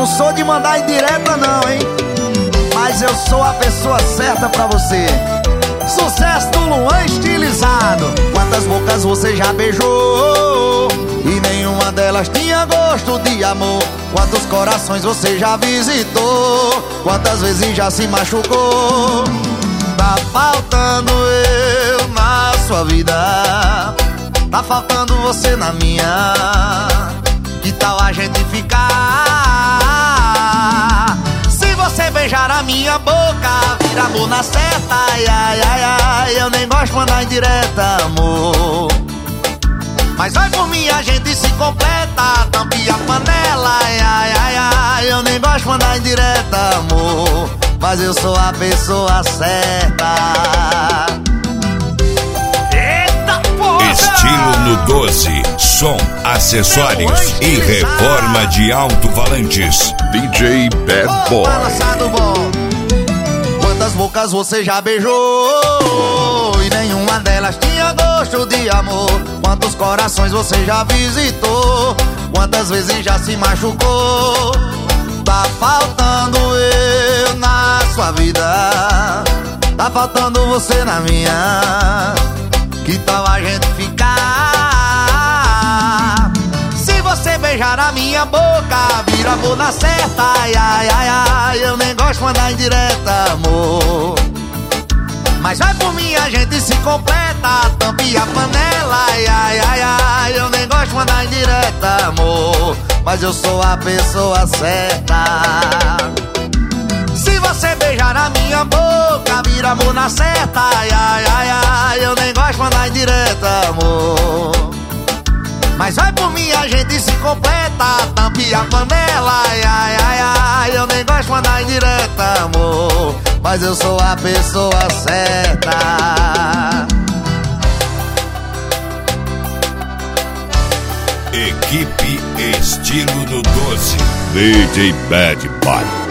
não sou de mandar indireta não, hein? Mas eu sou a pessoa certa pra você. Sucesso do Luan estilizado. Quantas bocas você já beijou e nenhuma delas tinha gosto de amor? Quantos corações você já visitou? Quantas vezes já se machucou? Tá faltando eu na sua vida, tá faltando você na minha. Que tal a gente ficar? Se você beijar a minha boca, vira amor na certa. Ai, ai, ai, ai, eu nem gosto de mandar indireta, amor. Mas vai por mim, a gente se completa. Tampe a panela, ai, ai, ai, ai, eu nem gosto de mandar indireta, amor. Mas eu sou a pessoa certa. Eita porra! Estilo no 12, som, acessórios e reforma de alto-falantes. DJ Bad Boy. Balançado bom. Quantas bocas você já beijou e nenhuma delas tinha gosto de amor? Quantos corações você já visitou? Quantas vezes já se machucou? Tá faltando eu na sua vida, tá faltando você na minha. Que tal a gente ficar? Se você beijar a minha boca, vira amor na certa. Ai, ai, ai, ai, eu nem gosto de mandar indireta, amor. Mas vai por mim, a gente se completa. Tampe a panela, ai, ai, ai, ai, eu nem gosto de mandar indireta, amor. Mas eu sou a pessoa certa. Se você beijar a minha boca, vira amor na certa. Ai, ai, ai, ai, eu nem gosto de mandar indireta, amor. Mas vai por mim, a gente se completa. Tampe a panela, ai, ai, ai, ai, eu nem gosto de mandar indireta, amor. Mas eu sou a pessoa certa. Equipe Estilo no 12. DJ Bad Boy.